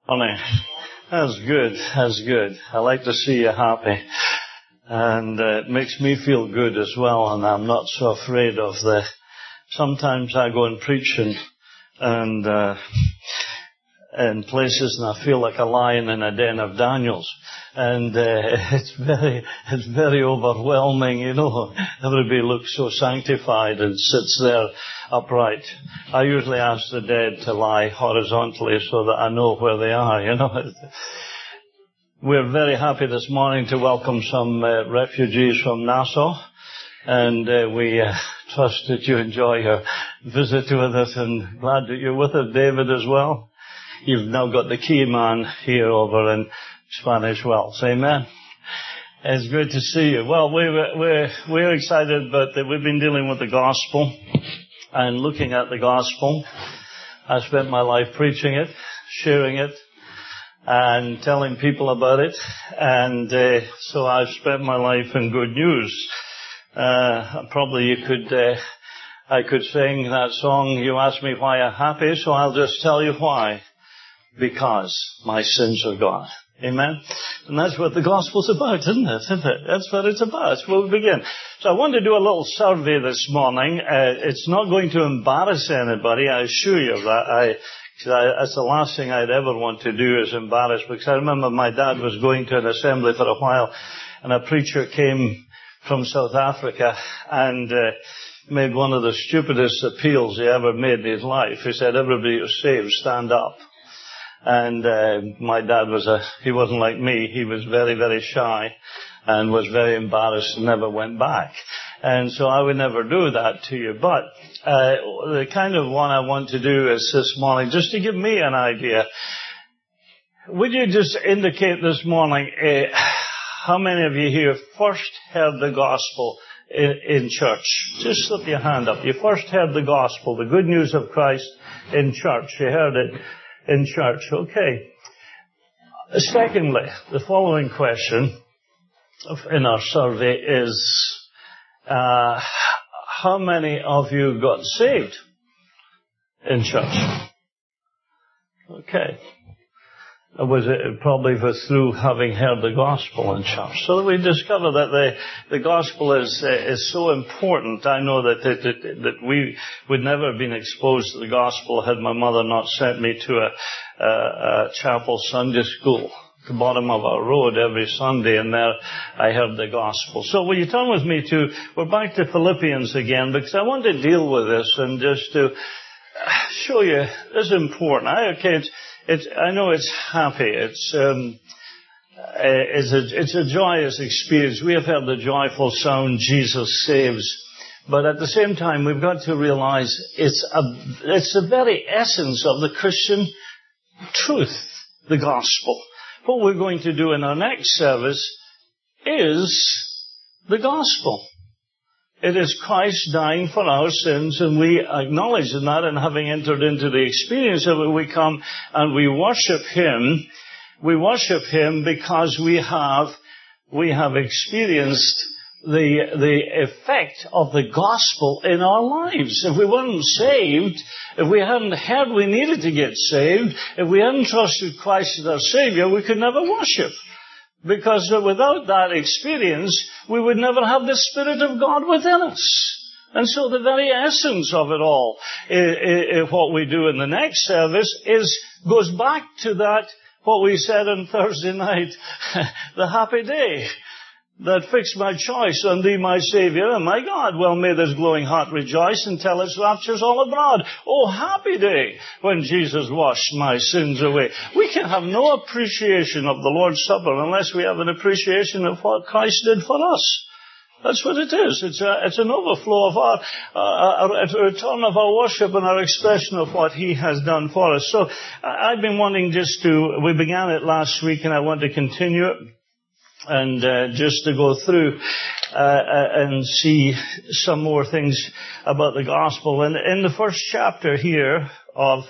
Honey, that's good. That's good. I like to see you happy. And it makes me feel good as well, and I'm not so afraid of sometimes I go and preach and in places and I feel like a lion in a den of Daniels. And it's very overwhelming, you know. Everybody looks so sanctified and sits there upright. I usually ask the dead to lie horizontally so that I know where they are, you know. We're very happy this morning to welcome some refugees from Nassau. And we trust that you enjoy your visit with us, and glad that you're with us, David, as well. You've now got the key man here over in Spanish Wells. Amen. It's good to see you. Well, we're excited, but we've been dealing with the gospel and looking at the gospel. I spent my life preaching it, sharing it, and telling people about it. And so I've spent my life in good news. Probably I could sing that song, You Ask Me Why I'm Happy, so I'll just tell you why. Because my sins are gone. Amen? And that's what the gospel's about, isn't it? That's what it's about. That's where we begin. So I want to do a little survey this morning. It's not going to embarrass anybody, I assure you of that. That's the last thing I'd ever want to do is embarrass, because I remember my dad was going to an assembly for a while, and a preacher came from South Africa and made one of the stupidest appeals he ever made in his life. He said, everybody who's saved, stand up. And my dad he wasn't like me. He was very, very shy and was very embarrassed and never went back. And so I would never do that to you. But the kind of one I want to do is this morning, just to give me an idea. Would you just indicate this morning how many of you here first heard the gospel in church? Just slip your hand up. You first heard the gospel, the good news of Christ in church. You heard it in church. Okay. Secondly, the following question in our survey is, how many of you got saved in church? Okay. Was it probably through having heard the gospel in church? So we discover that the gospel is so important. I know that we would never have been exposed to the gospel had my mother not sent me to a chapel Sunday school at the bottom of our road every Sunday, and there I heard the gospel. So will you turn with me we're back to Philippians again, because I want to deal with this and just to show you this is important. I know it's happy. It's a joyous experience. We have heard the joyful sound, Jesus saves. But at the same time, we've got to realize it's the very essence of the Christian truth, the gospel. What we're going to do in our next service is the gospel. It is Christ dying for our sins, and we acknowledge that, and having entered into the experience of it, we come and we worship Him. We worship Him because we have experienced the effect of the gospel in our lives. If we weren't saved, if we hadn't heard we needed to get saved, if we hadn't trusted Christ as our Savior, we could never worship. Because without that experience, we would never have the Spirit of God within us. And so the very essence of it all, what we do in the next service, goes back to that, what we said on Thursday night, the happy day that fixed my choice on Thee, my Saviour, and my God. Well, may this glowing heart rejoice until its rapture's all abroad. Oh, happy day when Jesus washed my sins away. We can have no appreciation of the Lord's Supper unless we have an appreciation of what Christ did for us. That's what it is. It's an overflow of a return of our worship and our expression of what He has done for us. So I've been wanting we began it last week, and I want to continue it. And just to go through and see some more things about the gospel. And in the first chapter here of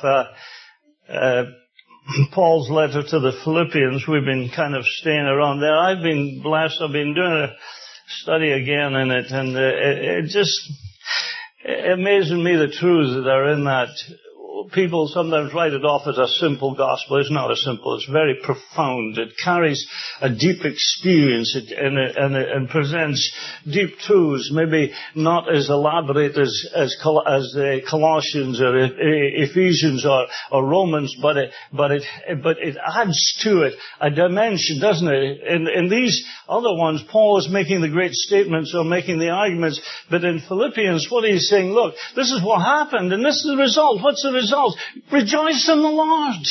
Paul's letter to the Philippians, we've been kind of staying around there. I've been blessed. I've been doing a study again in it, and it just amazes me the truths that are in that people sometimes write it off as a simple gospel. It's not a simple. It's very profound. It carries a deep experience and presents deep truths, maybe not as elaborate as Colossians or Ephesians or Romans, but it adds to it a dimension, doesn't it? In these other ones, Paul is making the great statements or making the arguments, but in Philippians, what he's saying, look, this is what happened, and this is the result. What's the result? Rejoice in the Lord.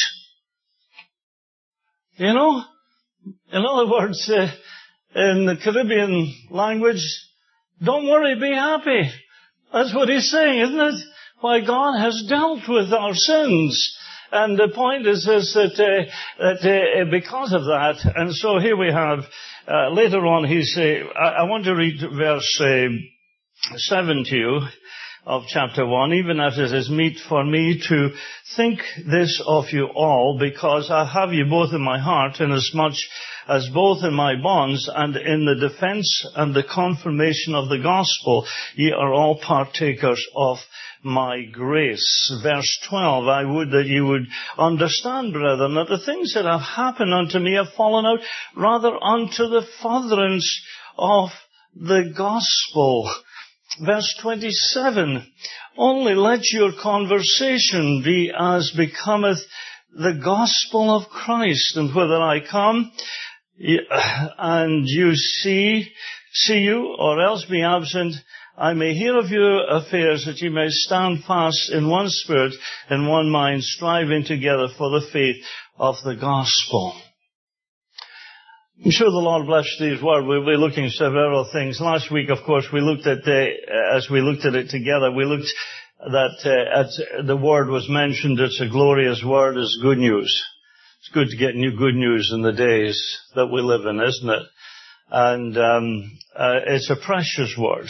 You know? In other words, in the Caribbean language, don't worry, be happy. That's what he's saying, isn't it? Why, God has dealt with our sins. And the point is that because of that, and so here we have, later on I want to read verse 7 to you of chapter 1, even as it is meet for me to think this of you all, because I have you both in my heart, inasmuch as both in my bonds and in the defense and the confirmation of the gospel, ye are all partakers of my grace. Verse 12, I would that you would understand, brethren, that the things that have happened unto me have fallen out rather unto the furtherance of the gospel. Verse 27, only let your conversation be as becometh the gospel of Christ, and whether I come and you see you, or else be absent, I may hear of your affairs, that you may stand fast in one spirit, in one mind, striving together for the faith of the gospel. I'm sure the Lord bless these words. We'll be looking at several things. Last week, of course, we looked at as we looked at it together, we looked that the word was mentioned. It's a glorious word. It's good news. It's good to get good news in the days that we live in, isn't it? And it's a precious word.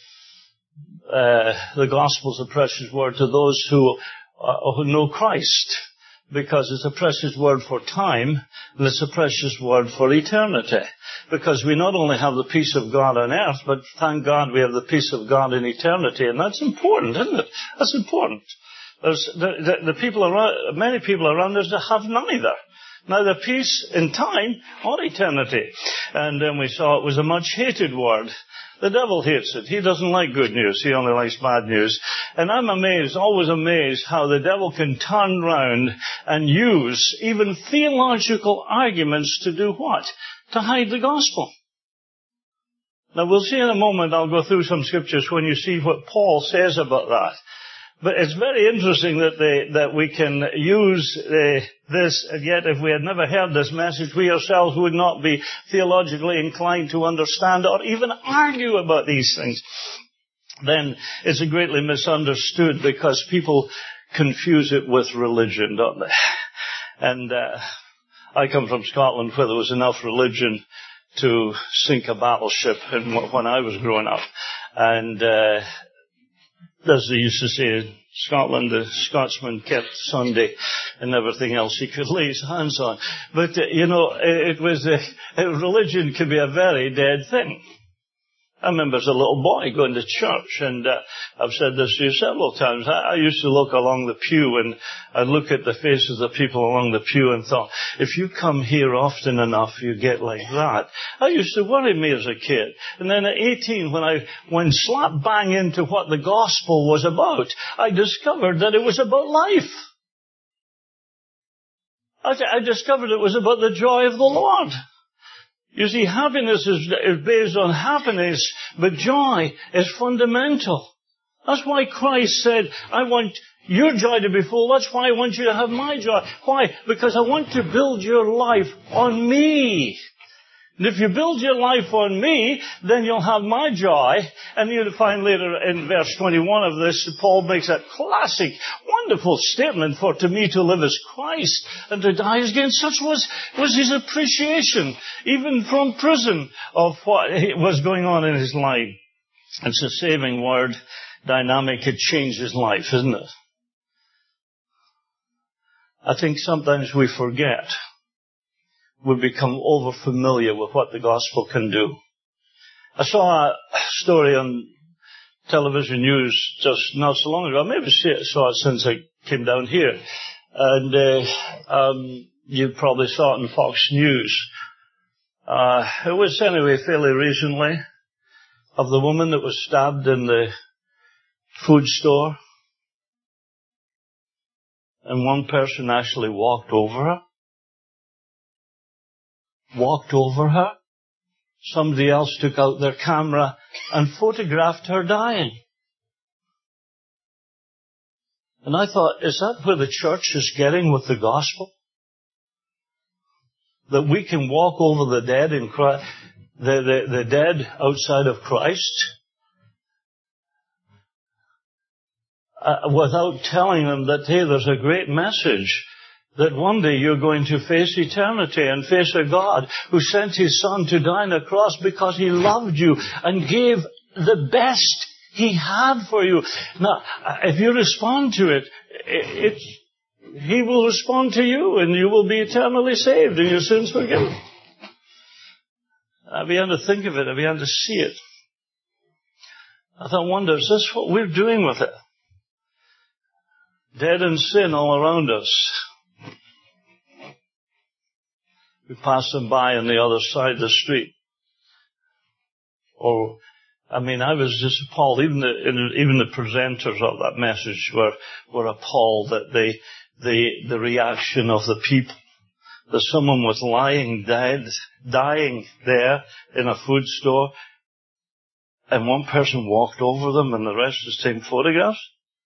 The gospel's a precious word to those who know Christ, because it's a precious word for time, and it's a precious word for eternity. Because we not only have the peace of God on earth, but thank God we have the peace of God in eternity, and that's important, isn't it? That's important. There's many people around us that have neither peace in time or eternity. And then we saw it was a much hated word. The devil hates it. He doesn't like good news. He only likes bad news. And I'm always amazed, how the devil can turn round and use even theological arguments to do what? To hide the gospel. Now we'll see in a moment, I'll go through some scriptures when you see what Paul says about that. But it's very interesting that we can use this, and yet if we had never heard this message, we ourselves would not be theologically inclined to understand or even argue about these things. Then it's greatly misunderstood, because people confuse it with religion, don't they? And I come from Scotland, where there was enough religion to sink a battleship when I was growing up. And as they used to say in Scotland, the Scotsman kept Sunday and everything else he could lay his hands on. But, religion could be a very dead thing. I remember as a little boy going to church, and I've said this to you several times. I used to look along the pew, and I'd look at the faces of the people along the pew and thought, if you come here often enough, you get like that. I used to worry me as a kid. And then at 18, when I went slap bang into what the gospel was about, I discovered that it was about life. I discovered it was about the joy of the Lord. You see, happiness is based on happiness, but joy is fundamental. That's why Christ said, I want your joy to be full. That's why I want you to have my joy. Why? Because I want to build your life on me. And if you build your life on me, then you'll have my joy. And you'll find later in verse 21 of this, Paul makes a classic, wonderful statement, for to me to live is Christ, and to die is gain. Such was his appreciation, even from prison, of what was going on in his life. It's a saving word, dynamic. It changed his life, isn't it? I think sometimes we forget. We become over familiar with what the gospel can do. I saw a story on television news just not so long ago. I maybe saw it since I came down here. And you probably saw it in Fox News. It was anyway fairly recently, of the woman that was stabbed in the food store. And one person actually walked over her. Walked over her. Somebody else took out their camera and photographed her dying. And I thought, is that where the church is getting with the gospel? That we can walk over the dead in Christ, the dead outside of Christ, without telling them that, hey, there's a great message, that one day you're going to face eternity and face a God who sent His Son to die on a cross because He loved you and gave the best He had for you. Now, if you respond to it, He will respond to you and you will be eternally saved and your sins forgiven. I began to think of it. I began to see it. I thought, wonder, is this what we're doing with it? Dead in sin all around us. We pass them by on the other side of the street. Or, I was just appalled. Even the presenters of that message were appalled at the reaction of the people. That someone was lying dead, dying there in a food store, and one person walked over them and the rest was taking photographs.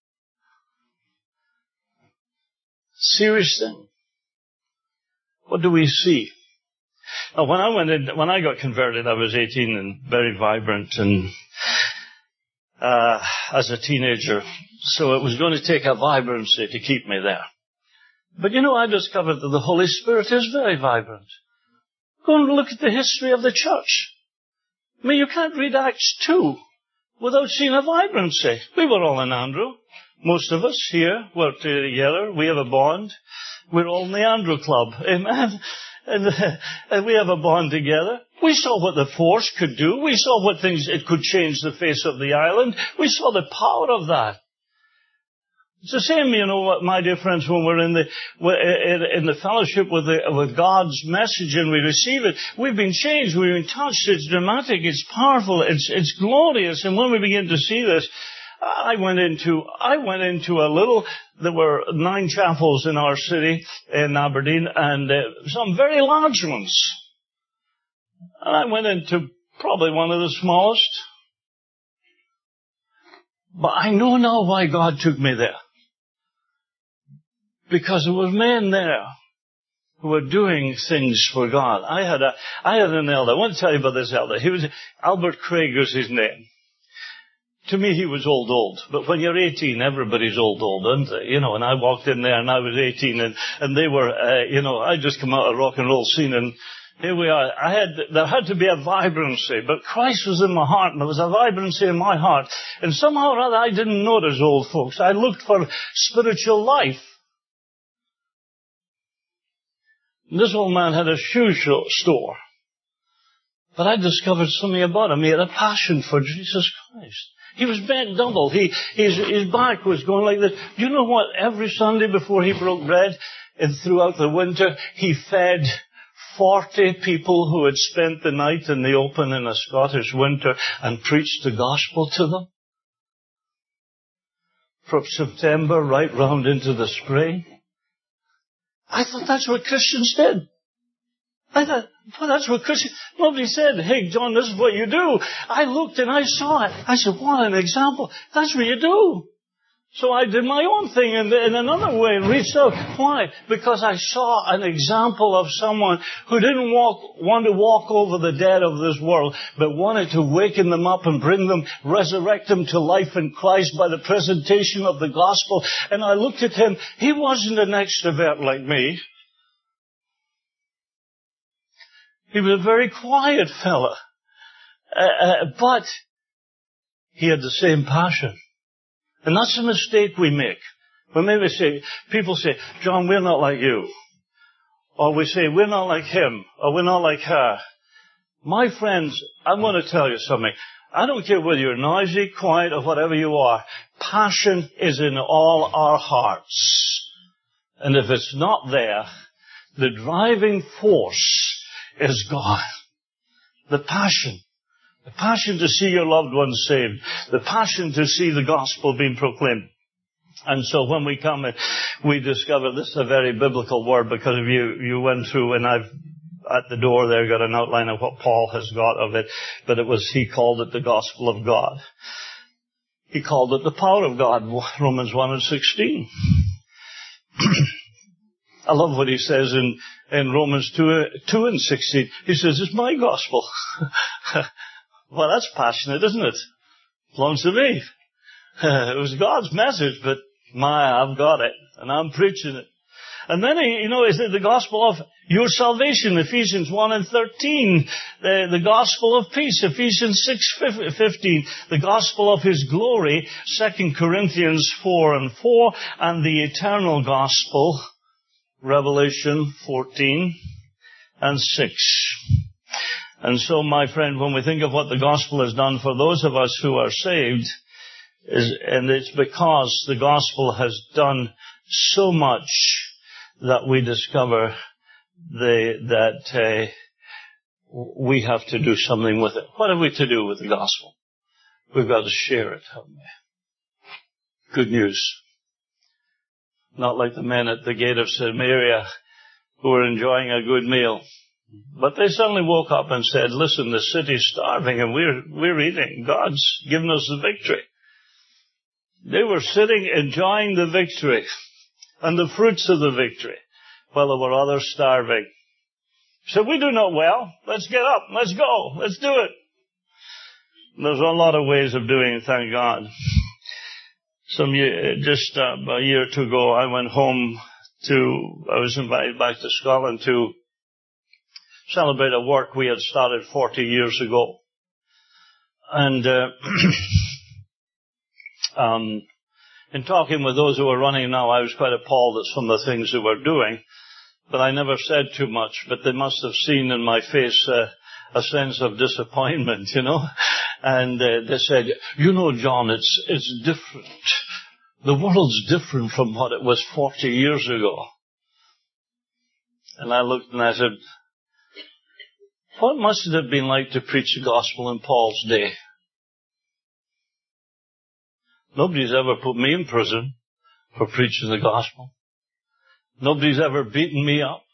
Serious thing. What do we see? Now, when I got converted, I was 18 and very vibrant and as a teenager. So it was going to take a vibrancy to keep me there. But I discovered that the Holy Spirit is very vibrant. Go and look at the history of the church. You can't read Acts 2 without seeing a vibrancy. We were all in Andrew. Most of us here work together. We have a bond. We're all in the Andrew Club. Amen. And we have a bond together. We saw what the force could do. We saw what things it could change the face of the island. We saw the power of that. It's the same, my dear friends, when we're in the fellowship with God's message and we receive it. We've been changed. We've been touched. It's dramatic. It's powerful. It's glorious. And when we begin to see this, I went into there were 9 chapels in our city in Aberdeen and some very large ones. And I went into probably one of the smallest. But I know now why God took me there. Because there were men there who were doing things for God. I had an elder. I want to tell you about this elder. Albert Craig was his name. To me, he was old. But when you're 18, everybody's old, aren't they? And I walked in there and I was 18 and they were, I just come out of a rock and roll scene and here we are. There had to be a vibrancy, but Christ was in my heart and there was a vibrancy in my heart. And somehow or other I didn't notice old folks. I looked for spiritual life. And this old man had a shoe store. But I discovered something about him. He had a passion for Jesus Christ. He was bent double. His back was going like this. Do you know what? Every Sunday before he broke bread and throughout the winter, he fed 40 people who had spent the night in the open in a Scottish winter and preached the gospel to them. From September right round into the spring. I thought that's what Christians did. I thought, well, that's what Christians... Nobody said, hey, John, this is what you do. I looked and I saw it. I said, what an example. That's what you do. So I did my own thing in another way and reached out. Why? Because I saw an example of someone who didn't want to walk over the dead of this world, but wanted to waken them up and bring them, resurrect them to life in Christ by the presentation of the gospel. And I looked at him. He wasn't an extrovert like me. He was a very quiet fella. But he had the same passion. And that's a mistake we make. When maybe people say, John, we're not like you. Or we say, we're not like him. Or we're not like her. My friends, I'm going to tell you something. I don't care whether you're noisy, quiet, or whatever you are. Passion is in all our hearts. And if it's not there, the driving force is gone. The passion. The passion to see your loved ones saved. The passion to see the gospel being proclaimed. And so when we come and we discover this is a very biblical word, because if you went through, and I've at the door there got an outline of what Paul has got of it, but he called it the gospel of God. He called it the power of God, Romans 1:16. I love what he says in Romans 2:16. He says, it's my gospel. Well, that's passionate, isn't it? Belongs to me. It was God's message, but I've got it, and I'm preaching it. And then, is it the gospel of your salvation, Ephesians 1:13. The gospel of peace, Ephesians 6:15. The gospel of His glory, 2 Corinthians 4:4. And the eternal gospel, Revelation 14:6. And so, my friend, when we think of what the gospel has done for those of us who are saved, and it's because the gospel has done so much that we discover that we have to do something with it. What are we to do with the gospel? We've got to share it, haven't we? Good news. Not like the men at the gate of Samaria who were enjoying a good meal. But they suddenly woke up and said, listen, the city's starving and we're eating. God's given us the victory. They were sitting enjoying the victory and the fruits of the victory, while there were others starving. So we do not well. Let's get up. Let's go. Let's do it. And there's a lot of ways of doing it, thank God. A year or two ago, I went home I was invited back to Scotland to celebrate a work we had started 40 years ago. And, in talking with those who were running now, I was quite appalled at some of the things they were doing, but I never said too much. But they must have seen in my face a sense of disappointment, And they said, John, it's different. The world's different from what it was 40 years ago. And I looked and I said, what must it have been like to preach the gospel in Paul's day? Nobody's ever put me in prison for preaching the gospel. Nobody's ever beaten me up.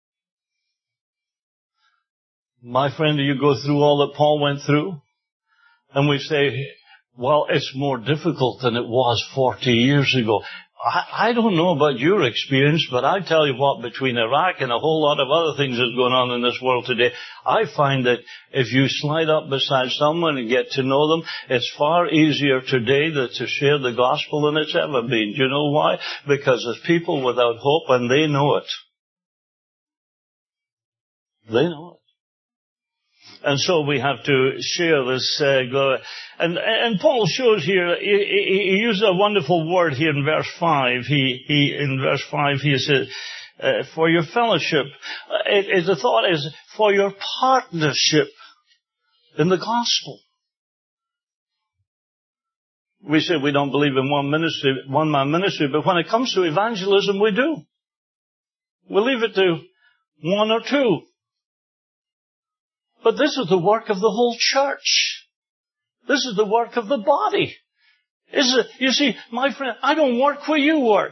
My friend, do you go through all that Paul went through? And we say, well, it's more difficult than it was 40 years ago. I don't know about your experience, but I tell you what, between Iraq and a whole lot of other things that's going on in this world today, I find that if you slide up beside someone and get to know them, it's far easier today to share the gospel than it's ever been. Do you know why? Because there's people without hope and they know it. They know it. And so we have to share this glory. And Paul shows here, he uses a wonderful word here in verse 5. In verse 5 he says, for your fellowship. The thought is for your partnership in the gospel. We say we don't believe in one-man ministry, but when it comes to evangelism, we do. We leave it to one or two. But this is the work of the whole church. This is the work of the body. You see, my friend, I don't work where you work.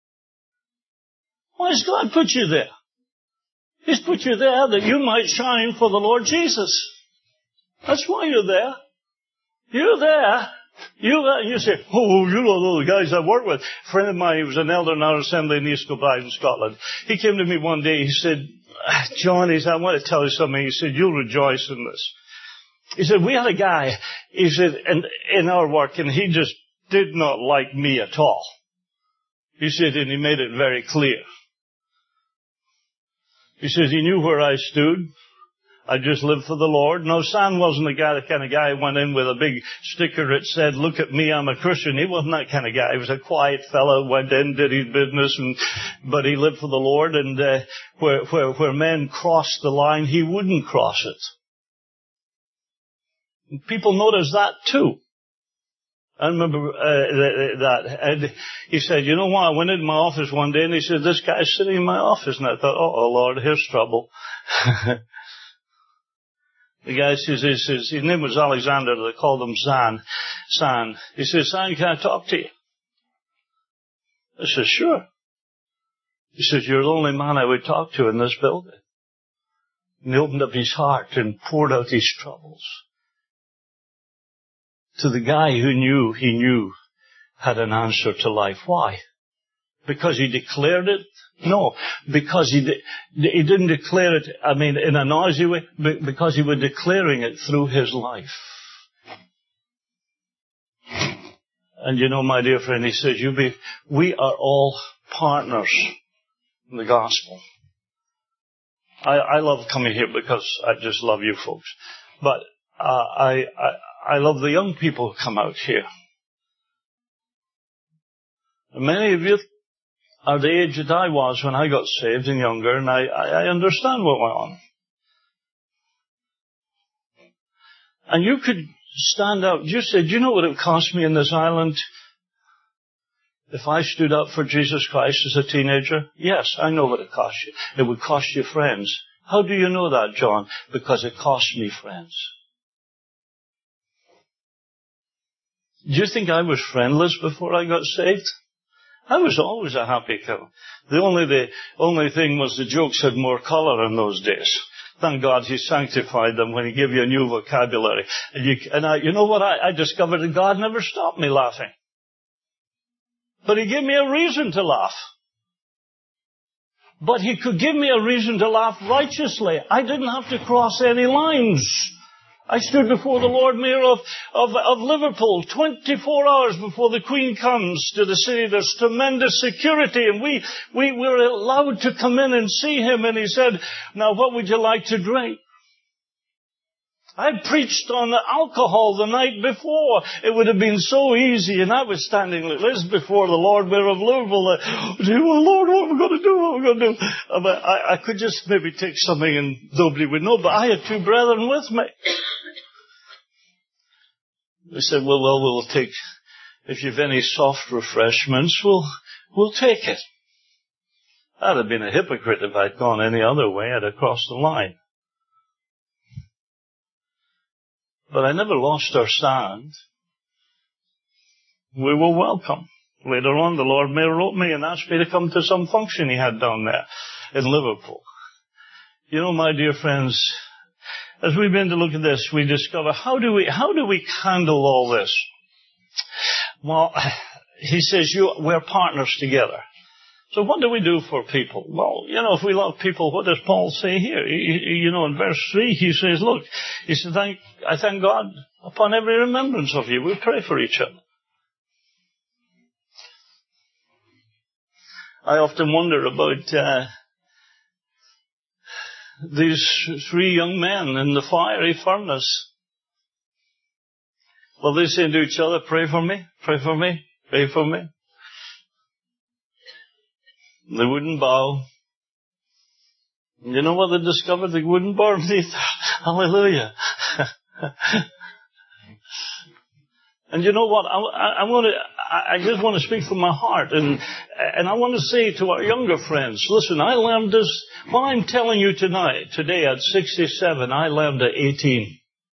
Why has God put you there? He's put you there that you might shine for the Lord Jesus. That's why you're there. You're there. You say, oh, you don't know the guys I work with. A friend of mine, he was an elder in our assembly in East Kilbride in Scotland. He came to me one day, he said, John, I want to tell you something. He said, you'll rejoice in this. He said, we had a guy, he said, in our work, and he just did not like me at all. He said, and he made it very clear. He says, he knew where I stood. I just lived for the Lord. No, Sam wasn't the kind of guy who went in with a big sticker that said, look at me, I'm a Christian. He wasn't that kind of guy. He was a quiet fellow, went in, did his business, but he lived for the Lord. And where men crossed the line, he wouldn't cross it. People notice that too. I remember that. And he said, you know what, I went into my office one day and he said, this guy's sitting in my office. And I thought, oh Lord, here's trouble. The guy says, his name was Alexander, they called him San. He says, San, can I talk to you? I said, sure. He says, you're the only man I would talk to in this building. And he opened up his heart and poured out his troubles to the guy who he knew had an answer to life. Why? Because he declared it? No, because he didn't declare it, in a noisy way, because he was declaring it through his life. And you know, my dear friend, he says, we are all partners in the gospel. I love coming here because I just love you folks. But I love the young people who come out here. Many of you are the age that I was when I got saved and younger, and I understand what went on. And you could stand out. You said, do you know what it would cost me in this island if I stood up for Jesus Christ as a teenager? Yes, I know what it cost you. It would cost you friends. How do you know that, John? Because it cost me friends. Do you think I was friendless before I got saved? I was always a happy kid. The only thing was the jokes had more color in those days. Thank God He sanctified them when He gave you a new vocabulary. And you know what? I discovered that God never stopped me laughing. But He gave me a reason to laugh. But He could give me a reason to laugh righteously. I didn't have to cross any lines. I stood before the Lord Mayor of Liverpool 24 hours before the Queen comes to the city. There's tremendous security, and we were allowed to come in and see him, and he said, now what would you like to drink? I preached on the alcohol the night before. It would have been so easy, and I was standing like this before the Lord Mayor of Liverpool. Lord, what are we going to do? What are we going to do? I could just maybe take something and nobody would know, but I had two brethren with me. They said, well, we'll take, if you've any soft refreshments, we'll take it. I'd have been a hypocrite if I'd gone any other way. I'd have crossed the line. But I never lost our stand. We were welcome. Later on, the Lord Mayor wrote me and asked me to come to some function he had down there in Liverpool. You know, my dear friends, as we begin to look at this, we discover how do we handle all this? Well, he says we're partners together. So what do we do for people? Well, you know, if we love people, what does Paul say here? In verse 3, he says, look, he says, I thank God upon every remembrance of you. We pray for each other. I often wonder about these three young men in the fiery furnace. Well, they say to each other, pray for me, pray for me, pray for me. They wouldn't bow. You know what they discovered? They wouldn't burn either. Hallelujah. And you know what? I just want to speak from my heart. And I want to say to our younger friends, listen, I learned this. What I'm telling you today at 67, I learned at 18.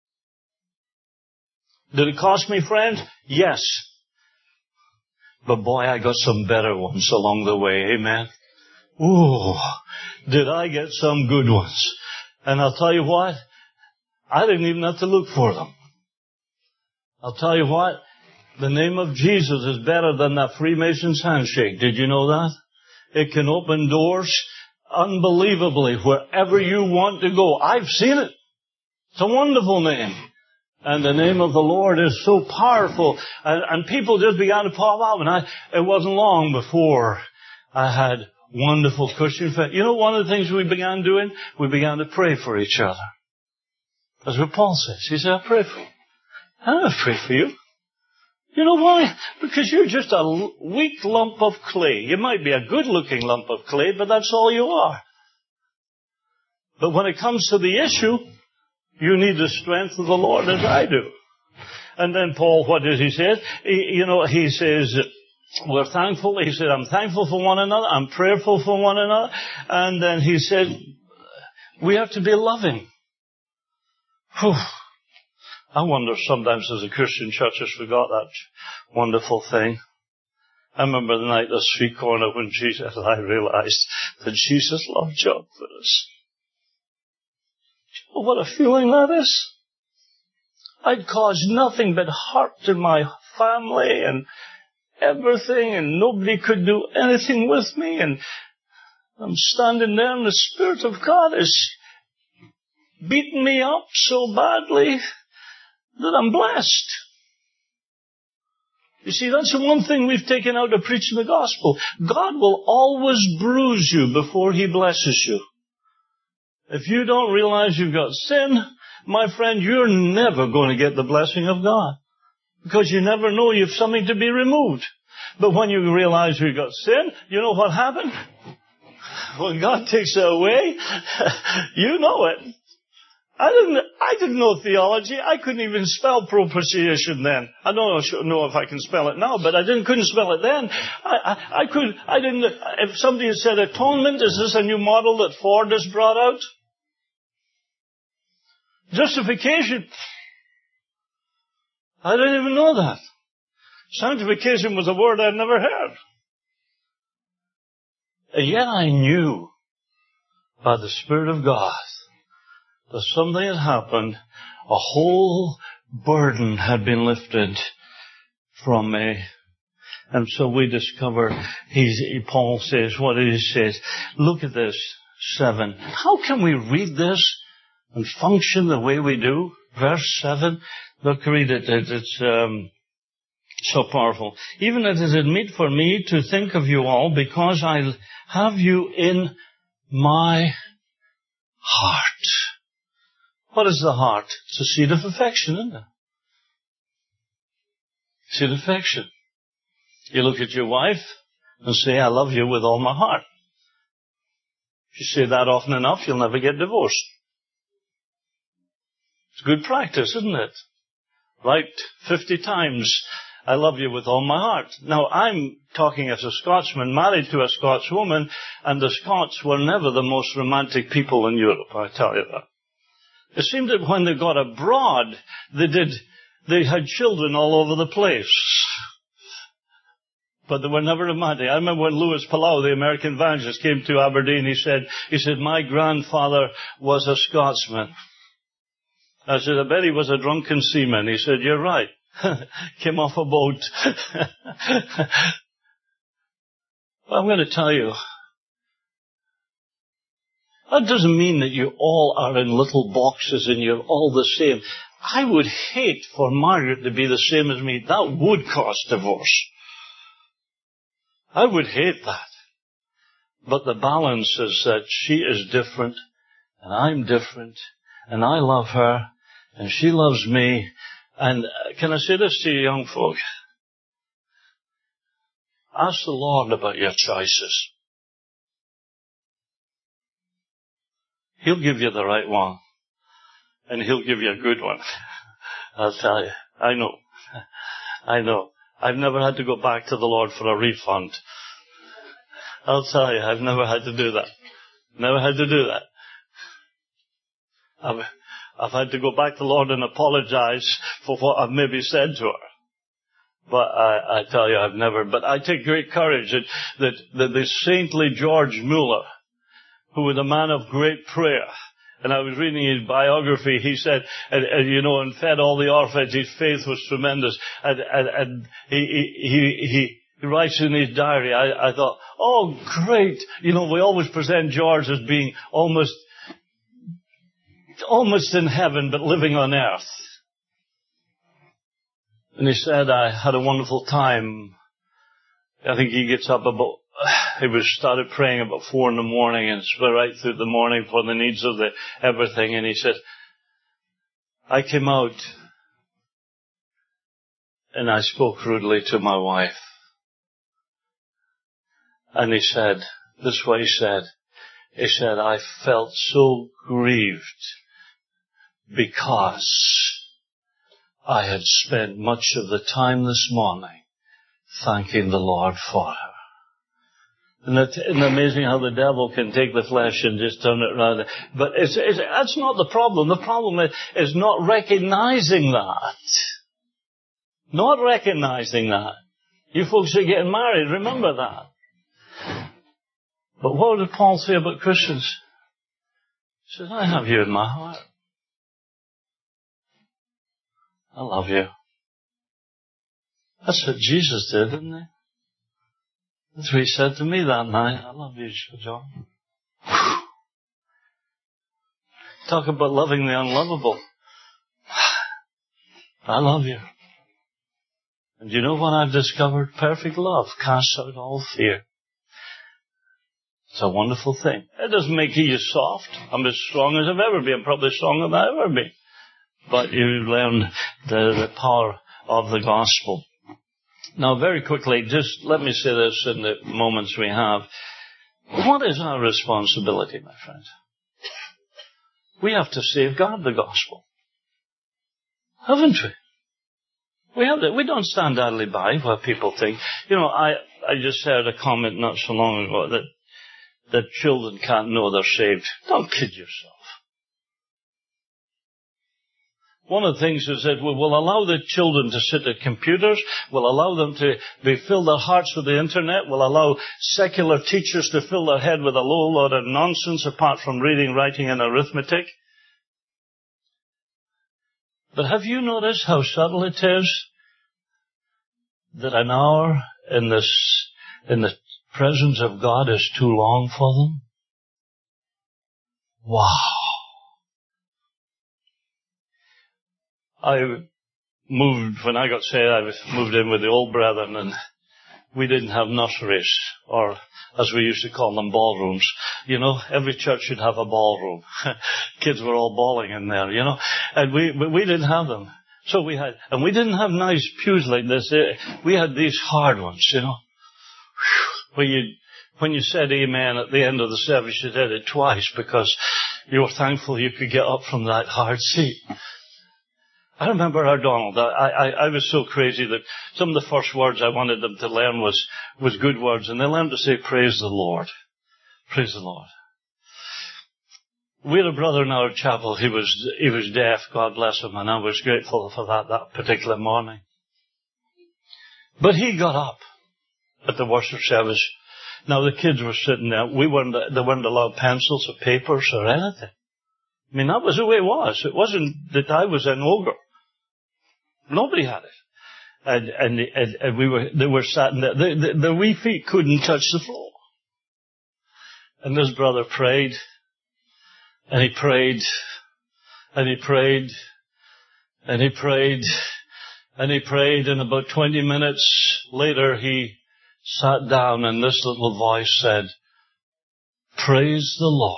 Did it cost me friends? Yes. But boy, I got some better ones along the way. Amen. Ooh, did I get some good ones. And I'll tell you what, I didn't even have to look for them. I'll tell you what, the name of Jesus is better than that Freemason's handshake. Did you know that? It can open doors unbelievably wherever you want to go. I've seen it. It's a wonderful name. And the name of the Lord is so powerful. And people just began to pop up. And it wasn't long before I had wonderful Christian friends. You know, one of the things we began doing? We began to pray for each other. That's what Paul says. He said, I pray for you. I don't pray for you. You know why? Because you're just a weak lump of clay. You might be a good-looking lump of clay, but that's all you are. But when it comes to the issue, You need the strength of the Lord as I do. And then Paul, what does he say? He says, we're thankful. He said, I'm thankful for one another. I'm prayerful for one another. And then he said, we have to be loving. Whew. I wonder sometimes as a Christian church has forgot that wonderful thing. I remember the night at the street corner when I realized that Jesus loved John for us. Oh, what a feeling that is. I'd caused nothing but hurt in my family and everything, and nobody could do anything with me, and I'm standing there and the Spirit of God is beating me up so badly that I'm blessed. You see, that's the one thing we've taken out of preaching the gospel. God will always bruise you before He blesses you. If you don't realize you've got sin, my friend, you're never going to get the blessing of God. Because you never know you've something to be removed. But when you realize you've got sin, you know what happened? When God takes it away, you know it. I didn't know theology. I couldn't even spell propitiation then. I don't know if I can spell it now, but I couldn't spell it then. If somebody had said atonement, is this a new model that Ford has brought out? Justification. I didn't even know that. Sanctification was a word I'd never heard. And yet I knew by the Spirit of God that something had happened. A whole burden had been lifted from me. And so we discover, Paul says, what he says, look at this, 7. How can we read this and function the way we do? Verse 7, look, read it. It's so powerful. Even it is meet for me to think of you all because I have you in my heart. What is the heart? It's a seat of affection, isn't it? Seat of affection. You look at your wife and say, I love you with all my heart. If you say that often enough, you'll never get divorced. It's good practice, isn't it? Right 50 times, I love you with all my heart. Now, I'm talking as a Scotsman, married to a Scots woman, and the Scots were never the most romantic people in Europe, I tell you that. It seemed that when they got abroad, they had children all over the place. But they were never romantic. I remember when Louis Palau, the American evangelist, came to Aberdeen, he said, my grandfather was a Scotsman. I said, I bet he was a drunken seaman. He said, you're right. Came off a boat. Well, I'm going to tell you, that doesn't mean that you all are in little boxes and you're all the same. I would hate for Margaret to be the same as me. That would cause divorce. I would hate that. But the balance is that she is different and I'm different and I love her and she loves me. And can I say this to you young folk? Ask the Lord about your choices. He'll give you the right one. And He'll give you a good one. I'll tell you. I know. I've never had to go back to the Lord for a refund. I'll tell you, I've never had to do that. Never had to do that. I've had to go back to the Lord and apologize for what I've maybe said to her. But I tell you, I've never. But I take great courage that the saintly George Mueller, who was a man of great prayer, and I was reading his biography, he said, and fed all the orphans, his faith was tremendous. And he writes in his diary, I thought, oh, great. We always present George as being almost in heaven, but living on earth. And he said, I had a wonderful time. I think he gets up started praying about 4 a.m. and spent right through the morning for the needs of everything. And he said, I came out and I spoke rudely to my wife. And he said, this is what he said. He said, I felt so grieved because I had spent much of the time this morning thanking the Lord for her. Isn't it amazing how the devil can take the flesh and just turn it around? But that's not the problem. The problem is not recognizing that. Not recognizing that. You folks are getting married, remember that. But what did Paul say about Christians? He says, I have you in my heart. I love you. That's what Jesus did, didn't he? That's what he said to me that night. I love you, John. Talk about loving the unlovable. I love you. And you know what I've discovered? Perfect love casts out all fear. It's a wonderful thing. It doesn't make you soft. I'm as strong as I've ever been. I'm probably stronger than I've ever been. But you learn the power of the gospel. Now, very quickly, just let me say this in the moments we have. What is our responsibility, my friends? We have to safeguard the gospel. Haven't we? We have to. We don't stand idly by what people think. You know, I just heard a comment not so long ago that children can't know they're saved. Don't kid yourself. One of the things is that we'll allow the children to sit at computers. We'll allow them to fill their hearts with the internet. We'll allow secular teachers to fill their head with a low lot of nonsense apart from reading, writing, and arithmetic. But have you noticed how subtle it is that an hour in the presence of God is too long for them? Wow. When I got saved, I moved in with the old brethren, and we didn't have nurseries, or as we used to call them, ballrooms. You know, every church should have a ballroom. Kids were all bawling in there, you know, and we didn't have them. So we didn't have nice pews like this. We had these hard ones, you know, when you said amen at the end of the service, you did it twice because you were thankful you could get up from that hard seat. I remember our Donald. I was so crazy that some of the first words I wanted them to learn was good words, and they learned to say, praise the Lord. Praise the Lord. We had a brother in our chapel. He was deaf, God bless him, and I was grateful for that particular morning. But he got up at the worship service. Now the kids were sitting there. They weren't allowed pencils or papers or anything. I mean, that was the way it was. It wasn't that I was an ogre. Nobody had it. And they were sat in there. The wee feet couldn't touch the floor. And this brother prayed, and he prayed, and he prayed, and he prayed, and he prayed, and about 20 minutes later he sat down, and this little voice said, praise the Lord.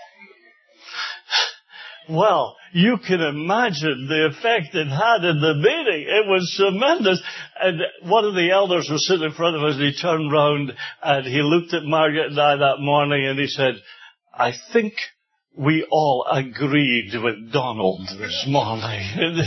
Well, you can imagine the effect it had in the meeting. It was tremendous. And one of the elders was sitting in front of us, and he turned round and he looked at Margaret and I that morning, and he said, I think we all agreed with Donald this morning.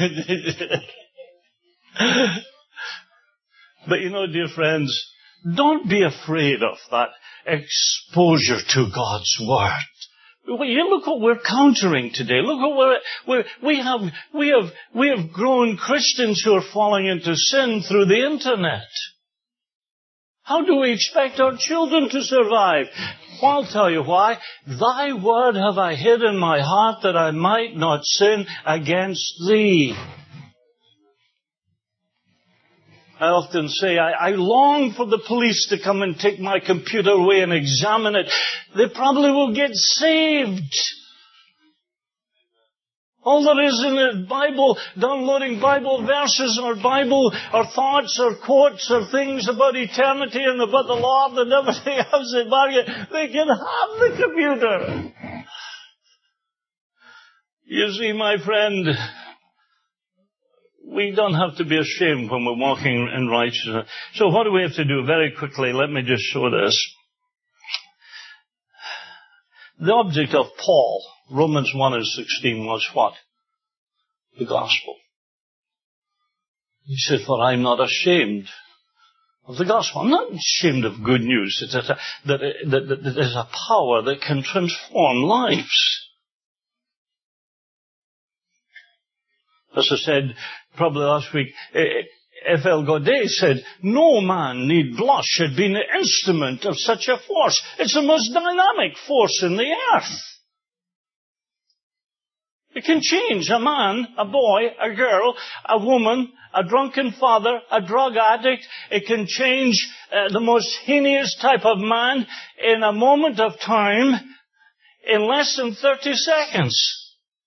But you know, dear friends, don't be afraid of that exposure to God's Word. You look what we're countering today. Look what we have grown Christians who are falling into sin through the internet. How do we expect our children to survive? Well, I'll tell you why. Thy word have I hid in my heart that I might not sin against thee. I often say, I long for the police to come and take my computer away and examine it. They probably will get saved. All there is in the Bible, downloading Bible verses or Bible or thoughts or quotes or things about eternity and about the Lord and everything else, they can have the computer. You see, my friend, we don't have to be ashamed when we're walking in righteousness. So what do we have to do? Very quickly, let me just show this. The object of Paul, Romans 1:16, was what? the gospel. He said, for I'm not ashamed of the gospel. I'm not ashamed of good news. It's that there's a power that can transform lives. As I said probably last week, F.L. Godet said, no man need blush at being the instrument of such a force. It's the most dynamic force in the earth. It can change a man, a boy, a girl, a woman, a drunken father, a drug addict. It can change the most heinous type of man in a moment of time, in less than 30 seconds.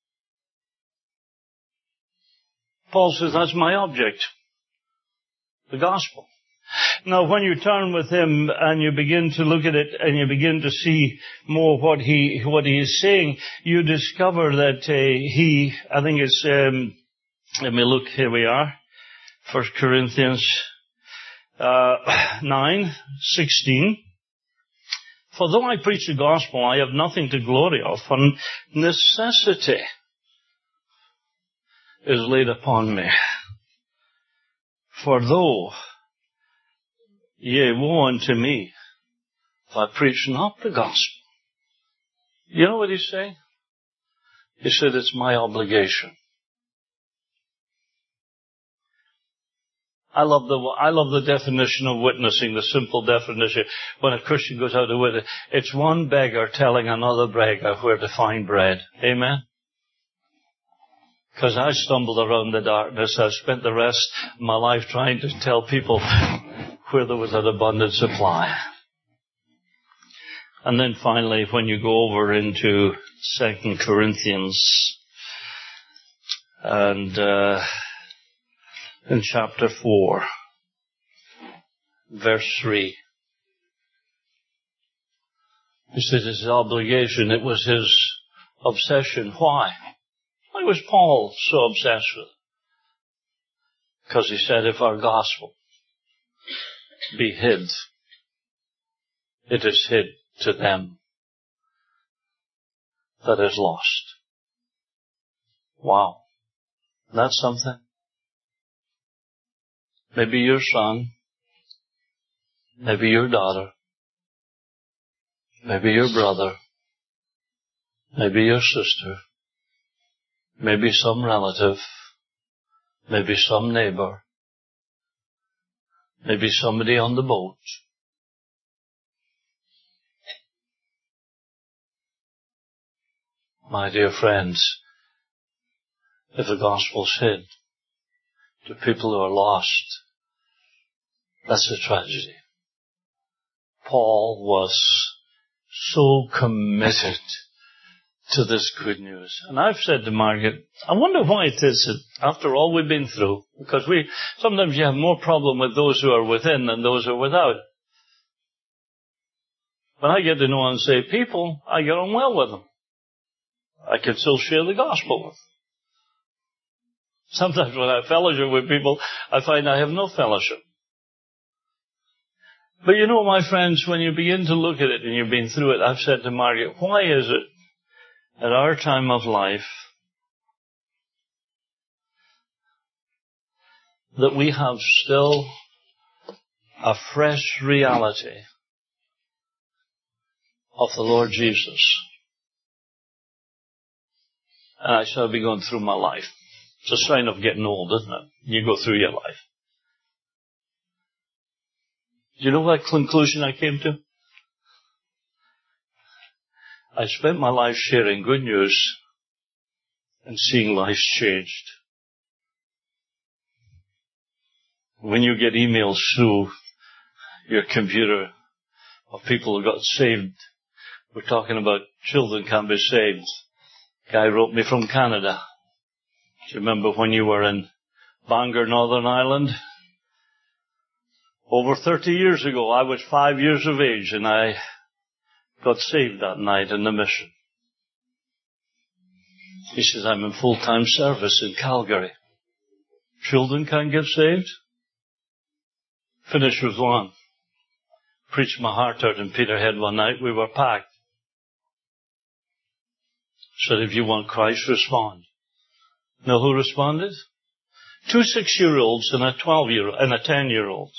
Paul says, that's my object. The gospel. Now, when you turn with him and you begin to look at it and you begin to see more what he is saying, you discover that I think it's, let me look, here we are, 1 Corinthians 9:16. For though I preach the gospel, I have nothing to glory of, for necessity is laid upon me. For though, yea, woe unto me, if I preach not the gospel. You know what he's saying? He said, it's my obligation. I love the definition of witnessing, the simple definition. When a Christian goes out to witness, it's one beggar telling another beggar where to find bread. Amen? Because I stumbled around the darkness. I've spent the rest of my life trying to tell people where there was an abundant supply. And then finally, when you go over into 2 Corinthians and in chapter 4, verse 3, he said his obligation, it was his obsession. Why? Why was Paul so obsessed with it? Because he said, if our gospel be hid, it is hid to them that is lost. Wow. That's something. Maybe your son, maybe your daughter, maybe your brother, maybe your sister, maybe some relative, maybe some neighbor, maybe somebody on the boat. My dear friends, if the gospel's hid to people who are lost, that's a tragedy. Paul was so committed to this good news. And I've said to Margaret, I wonder why it is that after all we've been through, because sometimes you have more problem with those who are within than those who are without. When I get to know unsaved people, I get on well with them. I can still share the gospel with them. Sometimes when I fellowship with people, I find I have no fellowship. But you know, my friends, when you begin to look at it and you've been through it, I've said to Margaret, why is it at our time of life that we have still a fresh reality of the Lord Jesus? And I shall be going through my life. It's a sign of getting old, isn't it? You go through your life. Do you know what conclusion I came to? I spent my life sharing good news and seeing lives changed. When you get emails through your computer of people who got saved, we're talking about children can be saved. A guy wrote me from Canada. Do you remember when you were in Bangor, Northern Ireland? Over 30 years ago, I was 5 years of age and I got saved that night in the mission. He says, I'm in full-time service in Calgary. Children can't get saved? Finished with one. Preached my heart out in Peterhead one night. We were packed. Said, if you want Christ, respond. Know who responded? 2 6-year-olds and a 12-year-old and a 10-year-old.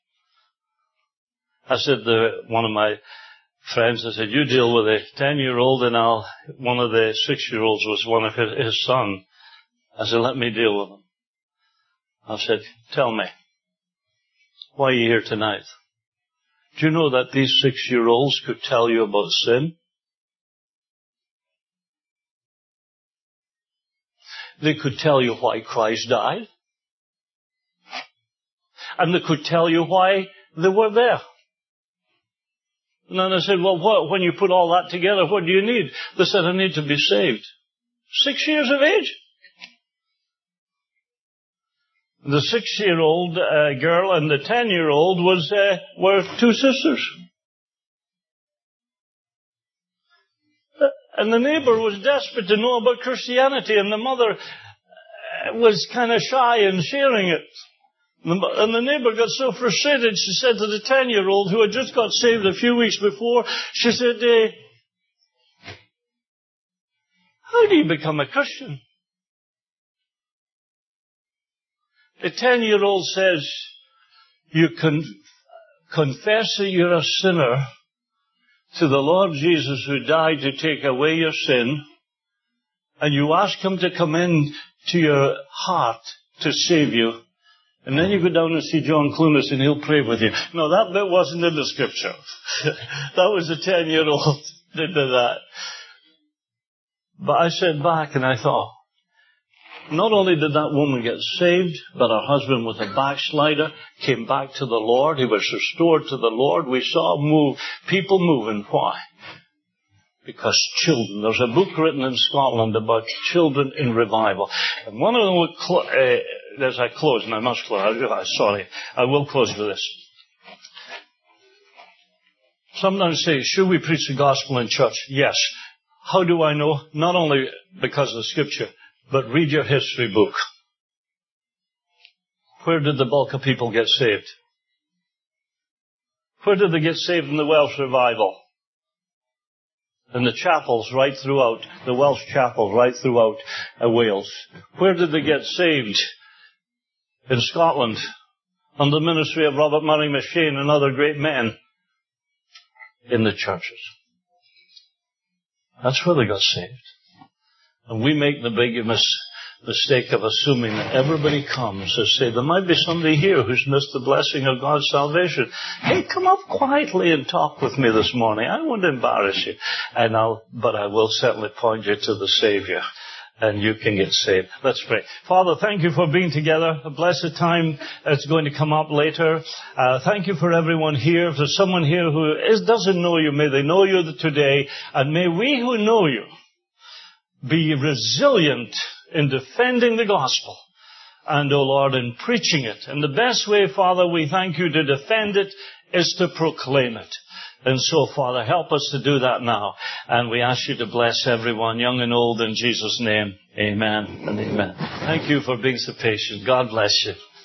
I said to one of my friends, I said, you deal with a 10-year-old and one of the 6-year-olds was one of his son. I said, let me deal with him. I said, tell me, why are you here tonight? Do you know that these 6-year-olds could tell you about sin? They could tell you why Christ died. And they could tell you why they were there. And then I said, well, when you put all that together, what do you need? They said, I need to be saved. 6 years of age? The 6-year-old girl and the 10-year-old were 2 sisters. And the neighbor was desperate to know about Christianity, and the mother was kind of shy in sharing it. And the neighbor got so frustrated, she said to the 10-year-old, who had just got saved a few weeks before, she said, how do you become a Christian? The 10-year-old says, you confess that you're a sinner to the Lord Jesus who died to take away your sin, and you ask Him to come in to your heart to save you. And then you go down and see John Clunas and he'll pray with you. No, that bit wasn't in the scripture. That was a 10-year-old that did that. But I sat back and I thought, not only did that woman get saved, but her husband was a backslider, came back to the Lord. He was restored to the Lord. We saw people moving. Why? Because children. There's a book written in Scotland about children in revival. And one of them would as I close, and I must close. Sorry, I will close with this. Sometimes say, should we preach the gospel in church? Yes. How do I know? Not only because of the scripture, but read your history book. Where did the bulk of people get saved? Where did they get saved in the Welsh revival? In the chapels right throughout, the Welsh chapels right throughout Wales. Where did they get saved? In Scotland, under the ministry of Robert Murray M'Cheyne and other great men. In the churches. That's where they got saved. And we make the big mistake of assuming that everybody comes and say, there might be somebody here who's missed the blessing of God's salvation. Hey, come up quietly and talk with me this morning. I won't embarrass you. But I will certainly point you to the Savior. And you can get saved. Let's pray. Father, thank you for being together. A blessed time that's going to come up later. Thank you for everyone here. If there's someone here who doesn't know you, may they know you today. And may we who know you be resilient in defending the gospel. And, O Lord, in preaching it. And the best way, Father, we thank you to defend it is to proclaim it. And so, Father, help us to do that now. And we ask you to bless everyone, young and old, in Jesus' name. Amen and amen. Thank you for being so patient. God bless you.